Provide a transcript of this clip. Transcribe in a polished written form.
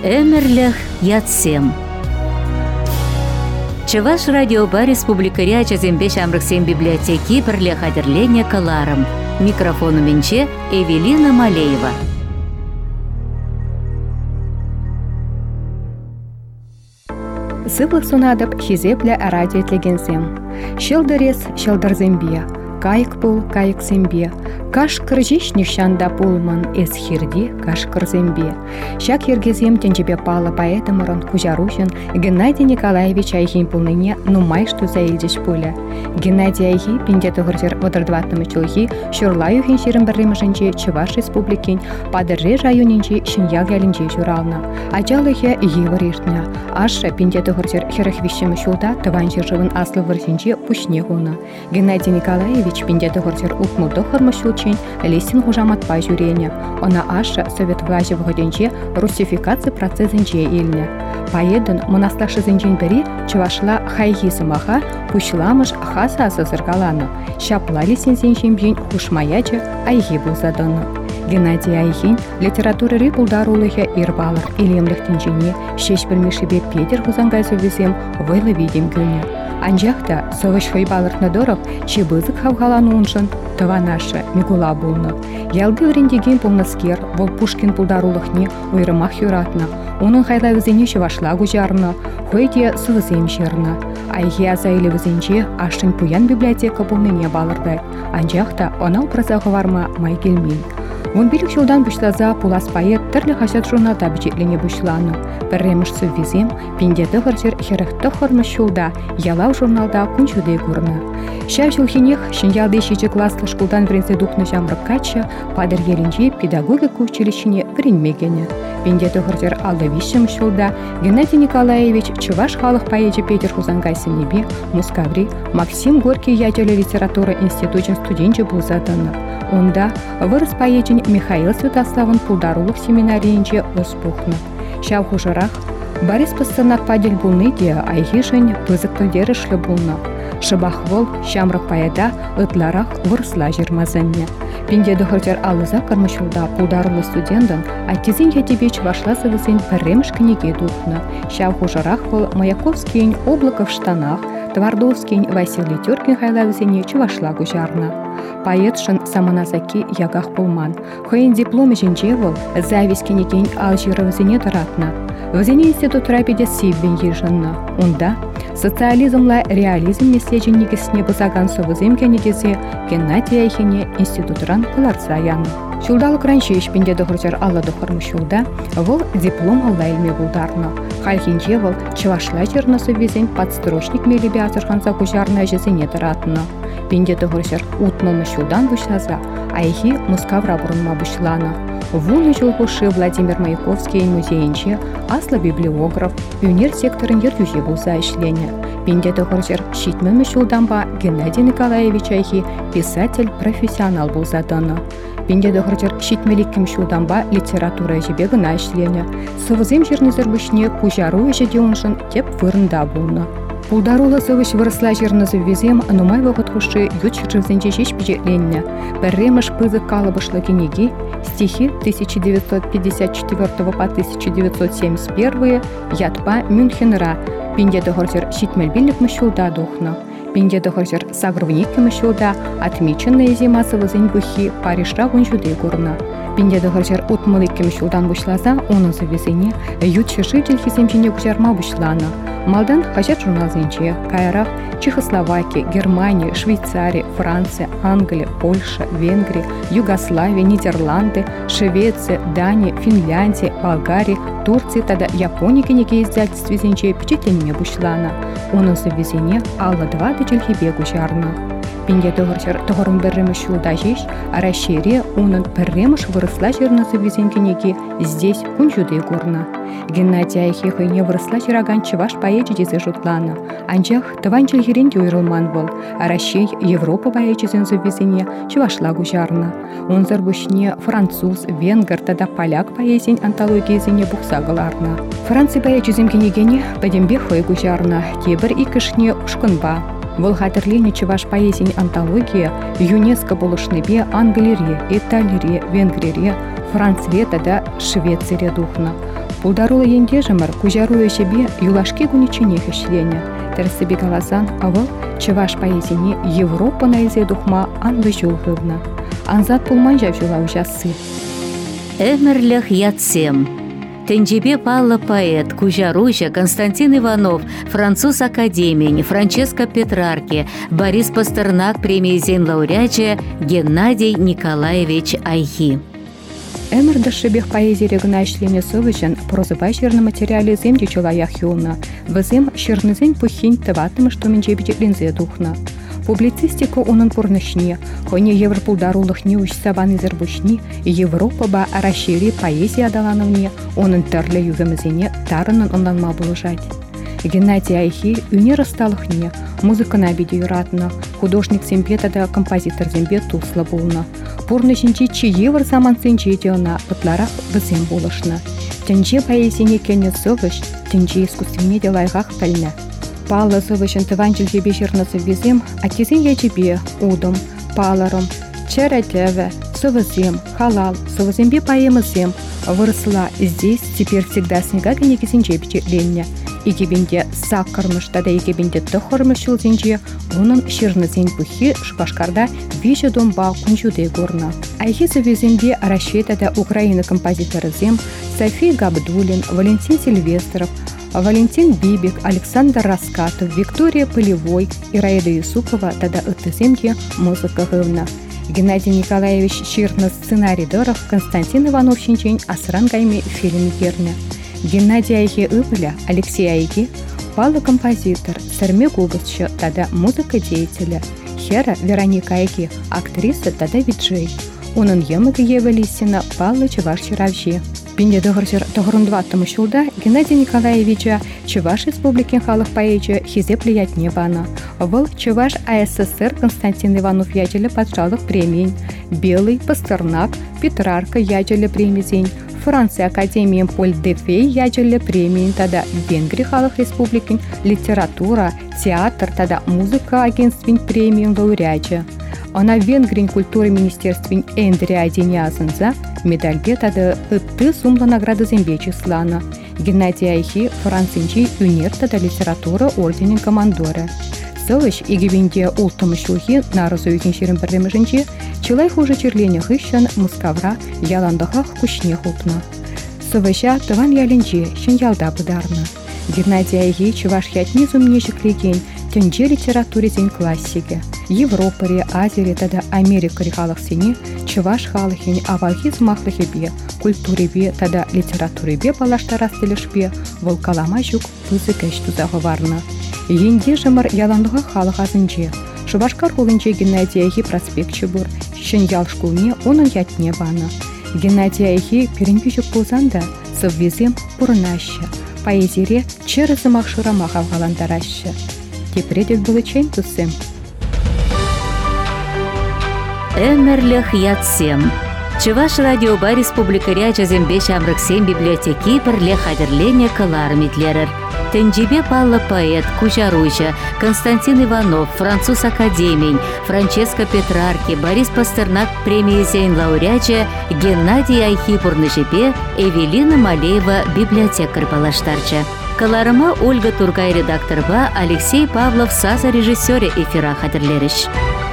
Эмерлях ятсем. Чуваш радиоба республикария Чазембе Шамрыксем библиотеки пірле хадерлене каларым. Микрофону менче Эвелина Малеева. Сывлық сунадып хизепле радио тлегензем. Шелдерес шелдерзембе, кайык пул кайык зембе. Каш кыржиш нишанда пулман эс хирди каш кырзембе. Шак ергезем тенчебе пала поэтомырын кужарушын Геннадий Николаевич айхин пулныне нумай что заилдеш пуля. Геннадий айхи пинде тұғырзер водырдватнымы чулхи шурлаю хин ширын бірремішінче Чуваш республикин падырре районинче шинял ялинче журална. Ачалыхе евар иртня. Аша пинде тұғырзер херахвищемы шулда тыван жыржывын аслы варсинче пушне хуна. Геннадий Николаевич пинде тұғырзер утмудо хырмышулчен лесин хужаматпай жюрене. Она аша совет влажы вғоденче русификация процессинче илне. Поедын мұнаслашы зінчен бері Чувашла хайхи сымаха пушламыш хаса сызыргаланы. Шапла лесин зінчен бейін хушмаячы айхи бұлзадыны. Геннадий айхин литературы пулдарулыхе ирбалыр илемліктінчене шеш білмешібе Петер хузангай сөвесем вайлы видим гүне. Анжақта сығыш хойбалырны дорық чебызық хавғаланы ұншын тыванашы Микула бұлны. Ялды өрендеген бұлныскер бұл Пушкин пулдарулықне ойрымақ юратны. Оның хайла өзіне Чувашла гужарны, хойде сывызем жерны. Айхи азайлы өзенче ашын пуян библиотека бұлныне балырдай. Анжақта онал прозағы варма май келмен. 11 жылдан бұшлаза пулас поэт түрлі хашат журналда бюджетлене бұшланы. Бірреміш сөввезем, пиндеті ғыржер херекті құрмыш жылда ялау журналда күншуде көрні. Шав жылхенех шинялды 6 класслы шкулдан вренсе духны жамрық качы падыр елінже педагогика училищене вренмегені. Пиндеті ғыржер алды вишім жылда Геннадий Николаевич Чуваш халық поэті Петер Хузангай сенебе Мускаври Максим Горький ядерлі литература институтын студенче бұл заданы. Онда вырыс поэтін Михаил Святославын пулдарулық семинарийінче ұспухны. Шав хужырақ Борис Пастернак падел бұлны де айхишын пызық тілдері шлі бұлны. Шыбақвол шамрық паяда ұтларақ вырысла жырмазанне. Пиндеді ғыртер алыза кармышылда пулдарулы студентын аттезін етебе Чувашла сывызын пірреміш кінеге дұқны. Шав хужырақ бұл Маяковскийін Облаков штанах, Твардовскийін Василий Тёркин хайлавызыне Чувашла гужарны. Поэтшын саманазаки ягах пулман. Хойын дипломы жінже бол завис кенеген алжиры візіне дыратны. Візіне институт рапиде сивбен ежінны. Онда социализмла реализм меслежін негісіне бұзаган совызым кенегезе Геннадий айхене институтран кыларса яны. Шулдалық раньше ешпенде дұғыржар аллады құрмышылда, вол диплом алла илме бұлдарны. Халхинже вол Чувашла жерны совезен подстрочник мелебе азырған загужарны жезене дыратны. Пенде дұғыржар утмылны шулдан бұшлаза, айхи Мускавра бұрынма бұшланы. Вуны жылғышы Владимир Маяковский музейінше аслы библиограф, юнер секторын ертюже бұлза ішлене. Пенде дұғыржар шитмімі шулданба Геннадий Николаевич айхи писатель-профессионал бұлзадыны. Пенде дұғыржар шитмеліккім шулданба литература жебе гына ішлене. Сывызем жерні зірбішне кужару ежеде оншын теп вырында бұлны. Пулдарулы сывыш вырысла жерні зыввезем нумай вағыт құшы ют шыржывзенче жеш бюджетленне. Бірреміш пызық калыбышлы кенеги стихи 1954 по 1971 ятпа Мюнхенра. Пенде дұғыржар шитмелбілік мүшілда дұхны. Пенде дұғыржар сагрывник мүшілда отмеченные зима сывызен бұхи Парижра ғынжуды көрні. Пенде дұғыржар утмылық мүшілдан бұшлаза оның зыввезене ют шыжитель хиземжене күжарма бұшланы. Малдан хажат журналзенче Кайрах, Чехословакия, Германия, Швейцария, Франция, Англия, Польша, Венгрия, Югославия, Нидерланды, Швеция, Дания, Финляндия, Болгария, Турция, тогда Япония кенеге издательстве зенче впечатленне бұшланы. Оның завезене алла 2 дечелхебе гужарны. Пенде дұғыржар тұғырын бірреміш жылда жеш, арашере оның бірреміш вырысла жерні завезен кенеге здесь күнжуды көрні. Геннадий айхеха не вырысла жираган Чуваш поэчедезе жұтланы. Анжақ тыван жылгеренде ойрылман бол. Арашей Европа поэчезен завезене Чувашла гужарны. Онзар бұшне француз, венгер, тада поляк поэзен антологиязене бұқсағыларны. Франция поэчезен кенегене бәдембе хой гужарны. Тебір икішне ұшқынба. Вол хатырлене Чуваш поэзин антология ЮНЕСКО болышныбе Англире, Италире, Венгрире, Францве тада Швецире духна. Пулдарулы ендежімір кужаруя жебе юлашки гуничине хешлене. Терсібе галасан авыл чываш поэзине Европа найзе духма анлы жулғывна. Анзат пулман жав жула ужасы. Эмерлях ятсем. Тенджебе палла поэт, кужаруща Константин Иванов, француз академии, Франческо Петрарки, Борис Пастернак, премии Зейн лауреаче Геннадий Николаевич Айхи. Эмір дашыбех поэзия регна ишлене совычын прозыбай жерны материали земде чулаях юлна. Вызем шернызен пухинь тыватым, что менже бедетлензе духна. Публицистика унын пурнышне, коне Европулдарулых не учса баны зербушни, Европа ба расшири поэзия адалановне, унын терле югамызене тарынын ондан ма булыжать. Геннадий Айхи үне расталыхне, музыка на обиде юратна, художник зембе тада композитор зембе туслы булна. Пурны жинчи чиевр заман сенче деона, ытларах вызем булышна. Тенче поэзине кене совыш, тенче искусственне делайгах пәлне. Палла совышын тыванчыл жебе жернасы везем, а тезен ячебе, удом, паларом, черетеве, совызем, халал, совызембе поэмызем, выросла здесь, теперь всегда снега генегизенче впечатленне. Игебенде саккармыш, тада игебенде тохормыш жылзенче, унын ширнызен пухи Шупашкарда виже домба кунжуде горна. Айхи совезембе расчетада Украина композиторызем София Габдулин, Валентин Сильвестров, Валентин Бибик, Александр Раскатов, Виктория Полевой, Ираида Юсупова, тада ытыземде музыка гывна. Геннадий Николаевич Ширныз сценарий дырых, Константин Иванов шинчень асран гайме фильм герне. Геннадий Айхи ыбыля, Алексей Айги, пала композитор, сарме губасчы, тада музыка деятеля. Хера Вероника Айги, актриса, тада виджей. Унын емыгы евелисина пала чываш чыравжи. Пинде дығыржыр тұғырындваттымы шулда Геннадий Николаевича Чуваш Республикин халық поэзия хизе плиятне бана. Выл Чуваш АССР Константин Иванов ячелі патшалық премиень, Белый Пастернак Петрарка ячелі премизень, Франция Академием Поль де Фей ячелі премиень, тада Венгрия халық республикин литература, театр, тада музыка агентствин премиень лауреача. Она Венгрин культуры министерствин Эндрия Аденязынза медальге тады ытты сумла награды зембе числана. Геннадий Айхи францинчи юнер тада литература орденин командора. Сылыш игивенде ултымы шулхи нарызу юген шерін бірлемішінче чылай хуже черлене хыщан мускавра яландахах кушне хупна. Сывыша тыван ялінче шын ялда бұдарна. Геннадий Айхи чуваш ятни зумнешік леген тенче литературе зен классике. Европаре, Азире, тада Америкаре халық сене, чываш халыхен авалхи змахлыхебе, культуребе, тада литературебе балаштарас телешбе, волкалама жүк пызы кәш тузағы варна. Енде жымыр яландыға халық азынче. Шубашкар хулынче Геннадий Айхи проспектчі бұр, шын ялшкулне оның ятне бана. Геннадий Айхи перенбе жүк болзанда, сыввезем бұрынаща, поэзире чырызы мақшыра мағавғаландараща. Тепредек было чейн тусым. Эмерлях ятсем. Чуваш радиоба республикаря жазембе шамрыксем библиотеки пірле хадерлене кылар митлерер. Тенджебе палла поэт, кужаруйча Константин Иванов, француз академий, Франческо Петрарки, Борис Пастернак, премии Зейн лауреаче Геннадий Айхи пурнышепе, Эвелина Малеева библиотекарь палаштарча. Каларыма Ольга Тургай редакторба, Алексей Павлов саза режиссере эфира хадерлериш.